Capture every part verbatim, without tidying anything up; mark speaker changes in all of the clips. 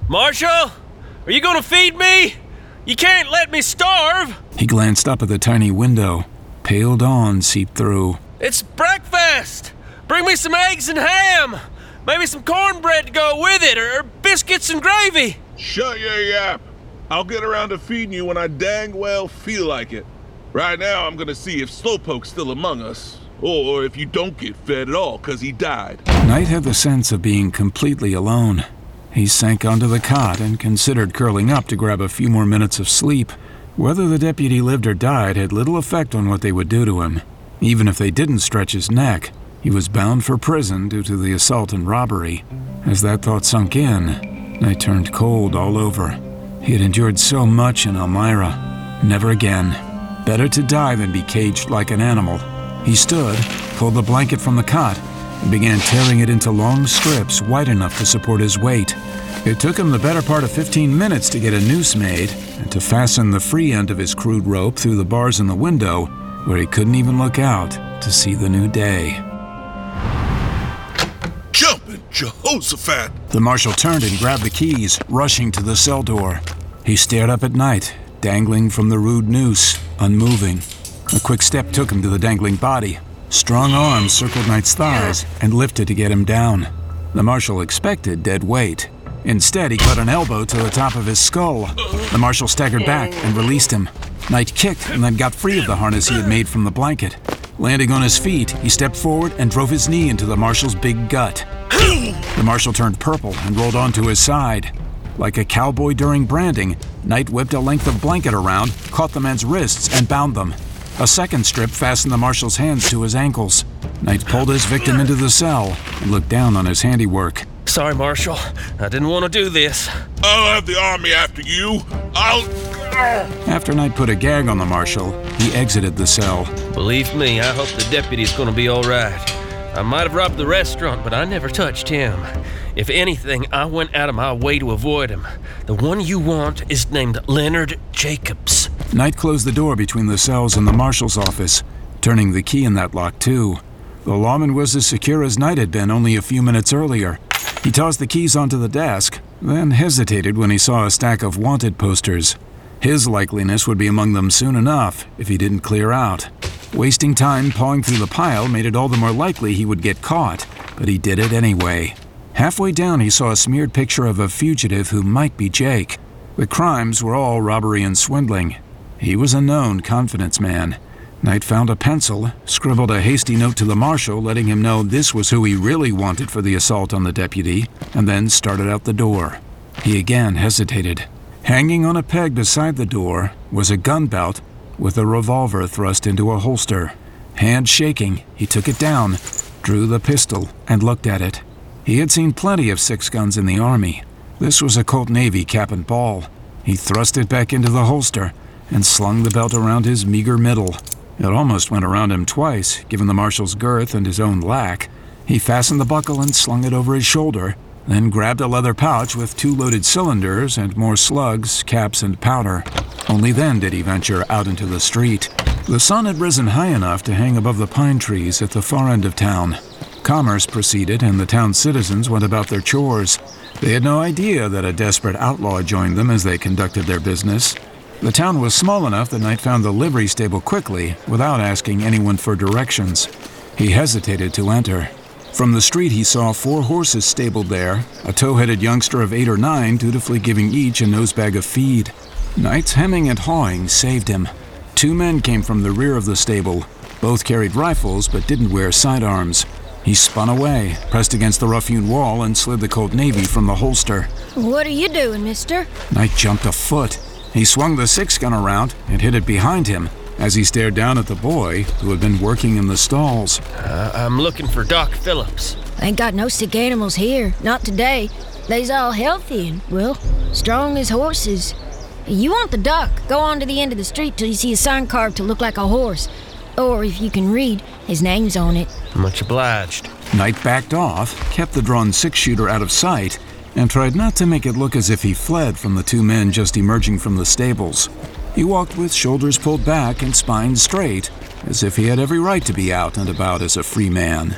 Speaker 1: Marshal? Are you gonna feed me? You can't let me starve!
Speaker 2: He glanced up at the tiny window. Pale dawn seeped through.
Speaker 1: It's breakfast! Bring me some eggs and ham! Maybe some cornbread to go with it, or biscuits and gravy!
Speaker 3: Shut your yap! I'll get around to feeding you when I dang well feel like it. Right now, I'm gonna see if Slowpoke's still among us. Or if you don't get fed at all, cause he died.
Speaker 2: Knight had the sense of being completely alone. He sank onto the cot and considered curling up to grab a few more minutes of sleep. Whether the deputy lived or died had little effect on what they would do to him. Even if they didn't stretch his neck, he was bound for prison due to the assault and robbery. As that thought sunk in, Knight turned cold all over. He had endured so much in Elmira. Never again. Better to die than be caged like an animal. He stood, pulled the blanket from the cot, and began tearing it into long strips wide enough to support his weight. It took him the better part of fifteen minutes to get a noose made and to fasten the free end of his crude rope through the bars in the window, where he couldn't even look out to see the new day.
Speaker 3: Jumping Jehoshaphat!
Speaker 2: The marshal turned and grabbed the keys, rushing to the cell door. He stared up at Knight, dangling from the rude noose, unmoving. A quick step took him to the dangling body. Strong arms circled Knight's thighs and lifted to get him down. The marshal expected dead weight. Instead, he cut an elbow to the top of his skull. The marshal staggered back and released him. Knight kicked and then got free of the harness he had made from the blanket. Landing on his feet, he stepped forward and drove his knee into the marshal's big gut. The marshal turned purple and rolled onto his side. Like a cowboy during branding, Knight whipped a length of blanket around, caught the man's wrists, and bound them. A second strip fastened the marshal's hands to his ankles. Knight pulled his victim into the cell and looked down on his handiwork.
Speaker 1: Sorry, Marshal. I didn't want to do this.
Speaker 3: I'll have the army after you. I'll...
Speaker 2: After Knight put a gag on the marshal, he exited the cell.
Speaker 1: Believe me, I hope the deputy's gonna be all right. I might have robbed the restaurant, but I never touched him. If anything, I went out of my way to avoid him. The one you want is named Leonard Jacobs.
Speaker 2: Knight closed the door between the cells and the marshal's office, turning the key in that lock too. The lawman was as secure as Knight had been only a few minutes earlier. He tossed the keys onto the desk, then hesitated when he saw a stack of wanted posters. His likeliness would be among them soon enough if he didn't clear out. Wasting time pawing through the pile made it all the more likely he would get caught, but he did it anyway. Halfway down, he saw a smeared picture of a fugitive who might be Jake. The crimes were all robbery and swindling. He was a known confidence man. Knight found a pencil, scribbled a hasty note to the marshal letting him know this was who he really wanted for the assault on the deputy, and then started out the door. He again hesitated. Hanging on a peg beside the door was a gun belt with a revolver thrust into a holster. Hand shaking, he took it down, drew the pistol, and looked at it. He had seen plenty of six guns in the Army. This was a Colt Navy cap and ball. He thrust it back into the holster and slung the belt around his meager middle. It almost went around him twice, given the marshal's girth and his own lack. He fastened the buckle and slung it over his shoulder, then grabbed a leather pouch with two loaded cylinders and more slugs, caps, and powder. Only then did he venture out into the street. The sun had risen high enough to hang above the pine trees at the far end of town. Commerce proceeded and the town's citizens went about their chores. They had no idea that a desperate outlaw joined them as they conducted their business. The town was small enough that Knight found the livery stable quickly without asking anyone for directions. He hesitated to enter. From the street he saw four horses stabled there, a tow-headed youngster of eight or nine dutifully giving each a nosebag of feed. Knight's hemming and hawing saved him. Two men came from the rear of the stable. Both carried rifles but didn't wear sidearms. He spun away, pressed against the rough-hewn wall, and slid the Colt Navy from the holster.
Speaker 4: What are you doing, mister?
Speaker 2: Knight jumped a foot. He swung the six-gun around and hit it behind him as he stared down at the boy who had been working in the stalls.
Speaker 1: Uh, I'm looking for Doc Phillips.
Speaker 4: Ain't got no sick animals here. Not today. They's all healthy and, well, strong as horses. You want the duck, go on to the end of the street till you see a sign carved to look like a horse. Or, if you can read, his name's on it.
Speaker 1: Much obliged.
Speaker 2: Knight backed off, kept the drawn six-shooter out of sight, and tried not to make it look as if he fled from the two men just emerging from the stables. He walked with shoulders pulled back and spine straight, as if he had every right to be out and about as a free man.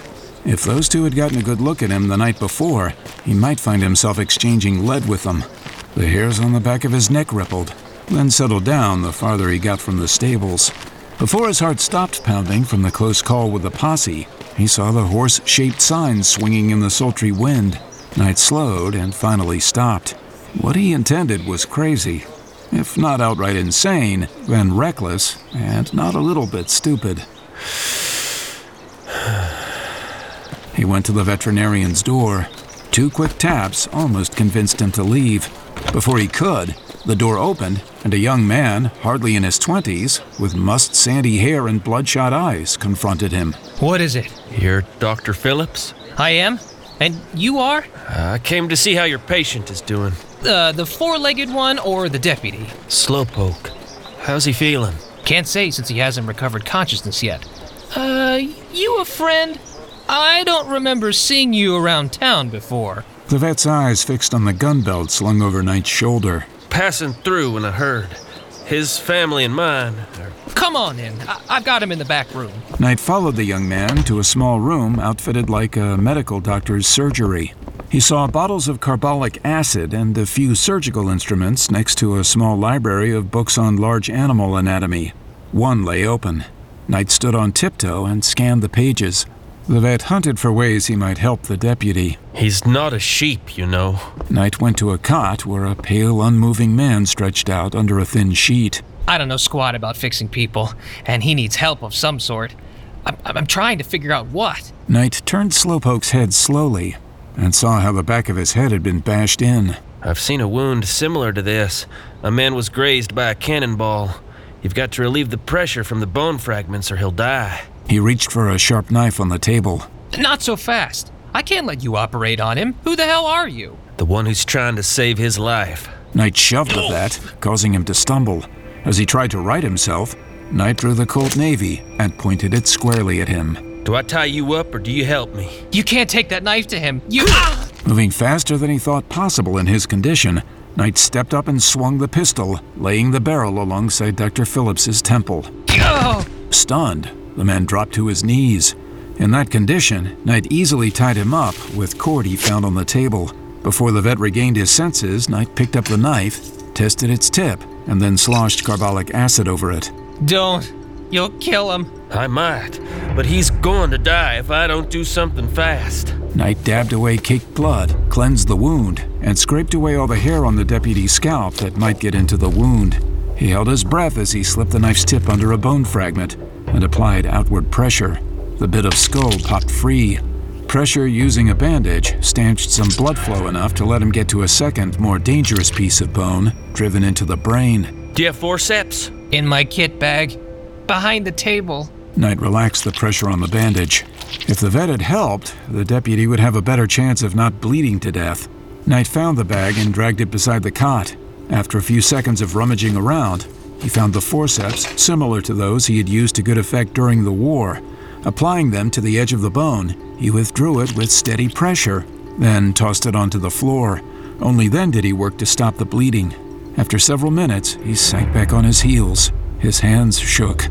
Speaker 2: If those two had gotten a good look at him the night before, he might find himself exchanging lead with them. The hairs on the back of his neck rippled, then settled down the farther he got from the stables. Before his heart stopped pounding from the close call with the posse, he saw the horse-shaped signs swinging in the sultry wind. Knight slowed and finally stopped. What he intended was crazy. If not outright insane, then reckless and not a little bit stupid. He went to the veterinarian's door. Two quick taps almost convinced him to leave. Before he could, the door opened, and a young man, hardly in his twenties, with mussed sandy hair and bloodshot eyes, confronted him.
Speaker 5: What is it?
Speaker 1: You're Doctor Phillips?
Speaker 5: I am? And you are?
Speaker 1: I came to see how your patient is doing.
Speaker 5: Uh, the four-legged one or the deputy?
Speaker 1: Slowpoke. How's he feeling?
Speaker 5: Can't say since he hasn't recovered consciousness yet. Uh, you a friend? I don't remember seeing you around town before.
Speaker 2: The vet's eyes fixed on the gun belt slung over Knight's shoulder.
Speaker 1: Passing through when I heard. His family and mine are...
Speaker 5: Come on in. I- I've got him in the back room.
Speaker 2: Knight followed the young man to a small room outfitted like a medical doctor's surgery. He saw bottles of carbolic acid and a few surgical instruments next to a small library of books on large animal anatomy. One lay open. Knight stood on tiptoe and scanned the pages. The vet hunted for ways he might help the deputy.
Speaker 1: He's not a sheep, you know.
Speaker 2: Knight went to a cot where a pale, unmoving man stretched out under a thin sheet.
Speaker 5: I don't know squat about fixing people, and he needs help of some sort. I'm, I'm trying to figure out what.
Speaker 2: Knight turned Slowpoke's head slowly and saw how the back of his head had been bashed in.
Speaker 1: I've seen a wound similar to this. A man was grazed by a cannonball. You've got to relieve the pressure from the bone fragments or he'll die.
Speaker 2: He reached for a sharp knife on the table.
Speaker 5: Not so fast. I can't let you operate on him. Who the hell are you?
Speaker 1: The one who's trying to save his life.
Speaker 2: Knight shoved the vet, causing him to stumble. As he tried to right himself, Knight drew the Colt Navy and pointed it squarely at him.
Speaker 1: Do I tie you up or do you help me?
Speaker 5: You can't take that knife to him. You...
Speaker 2: Moving faster than he thought possible in his condition, Knight stepped up and swung the pistol, laying the barrel alongside Doctor Phillips's temple.
Speaker 5: Oh!
Speaker 2: Stunned, the man dropped to his knees. In that condition, Knight easily tied him up with cord he found on the table. Before the vet regained his senses, Knight picked up the knife, tested its tip, and then sloshed carbolic acid over it.
Speaker 5: Don't. You'll kill him.
Speaker 1: I might, but he's going to die if I don't do something fast.
Speaker 2: Knight dabbed away caked blood, cleansed the wound, and scraped away all the hair on the deputy's scalp that might get into the wound. He held his breath as he slipped the knife's tip under a bone fragment and applied outward pressure. The bit of skull popped free. Pressure using a bandage stanched some blood flow enough to let him get to a second, more dangerous piece of bone, driven into the brain.
Speaker 1: Do you have forceps?
Speaker 5: In my kit bag. Behind the table.
Speaker 2: Knight relaxed the pressure on the bandage. If the vet had helped, the deputy would have a better chance of not bleeding to death. Knight found the bag and dragged it beside the cot. After a few seconds of rummaging around, he found the forceps similar to those he had used to good effect during the war. Applying them to the edge of the bone, he withdrew it with steady pressure, then tossed it onto the floor. Only then did he work to stop the bleeding. After several minutes, he sank back on his heels. His hands shook.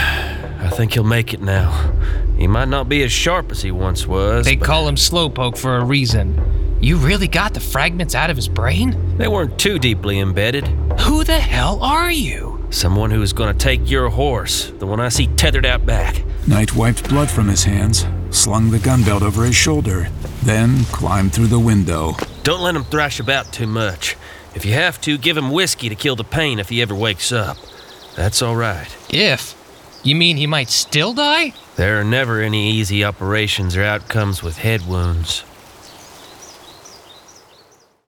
Speaker 1: I think he'll make it now. He might not be as sharp as he once was.
Speaker 5: They
Speaker 1: but
Speaker 5: call him Slowpoke for a reason. You really got the fragments out of his brain?
Speaker 1: They weren't too deeply embedded.
Speaker 5: Who the hell are you?
Speaker 1: Someone who is going to take your horse, the one I see tethered out back.
Speaker 2: Knight wiped blood from his hands, slung the gun belt over his shoulder, then climbed through the window.
Speaker 1: Don't let him thrash about too much. If you have to, give him whiskey to kill the pain if he ever wakes up. That's all right.
Speaker 5: If? You mean he might still die?
Speaker 1: There are never any easy operations or outcomes with head wounds.